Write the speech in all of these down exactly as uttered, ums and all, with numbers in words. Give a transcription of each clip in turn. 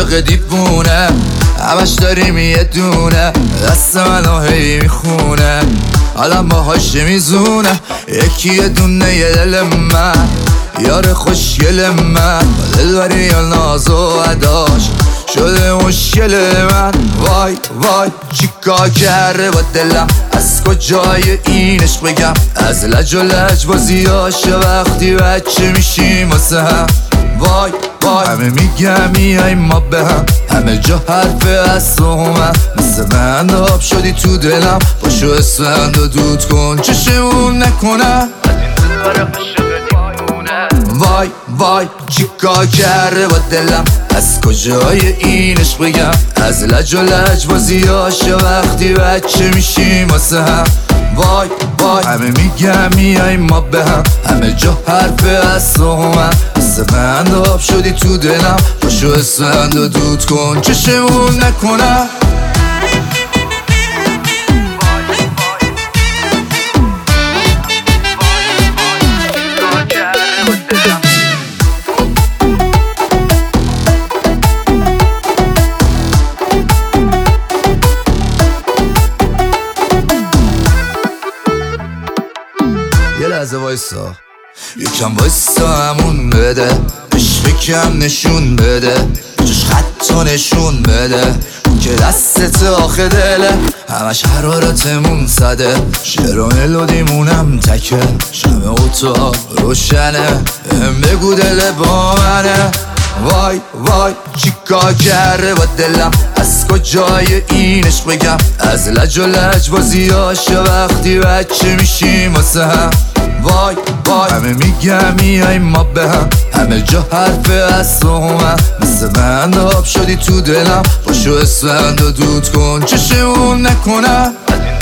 عاشق دیوونه، همش داریم یه دونه، دست منو هی میخونه، آدم باهاش میزونه. یکی یه دونه یه دل من، یار خوشگل من، با دلبری یا ناز و اداش شده مشکل من. وای وای چیکار کرده با دلم، از کجای اینش بگم، از لج و لج بازیاش وقتی بچه میشیم واسه هم. وای وای همه میگم میای ما به هم، همه جا حرف از تو من، مثل بند آب شدی تو دلم، باشو اسفند و دود کن چشمون نکنم. وای وای چیکار کرده با دلم، از کجای اینش بگم، از لج و لج بازیاش وقتی بچه میشیم واسه هم. وای وای همه میگم میای ما به هم، همه جا حرف از تو من، مثل بند آب شدی تو دلم، باشو اسفند و دود کن چشمون نکنم. یه لحظه وایسا، یکم وایسا همون بده، بهش فکرم نشون بده، جاش خطا نشون بده، که دستت آخه دله، همش حرارتمون صده، شعر و ملودیمونم تکه، شمع اتاق روشنه، هم بگو دل با منه. وای وای چیکار کرده با دلم، از کجای اینش بگم، از لج و لج بازیاش وقتی بچه میشیم واسه هم. وای وای همه میگم میای ما به هم، همه جا حرف از تو من، مثل بند آب شدی تو دلم، باشو اسفند و دود کن چشمون نکنم.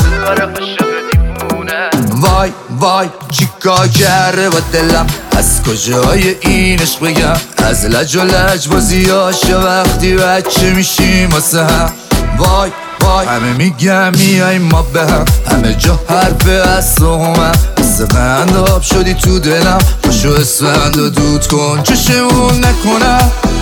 وای وای چیکار کرده با دلم، از کجای اینش بگم، از لج و لج بازیاش وقتی بچه میشیم واسه هم. وای وای همه میگم میای ما به هم، همه جا حرف از تو من، مثل بند آب شدی تو دلم، باشو اسفند و دود کن چشمون نکنم.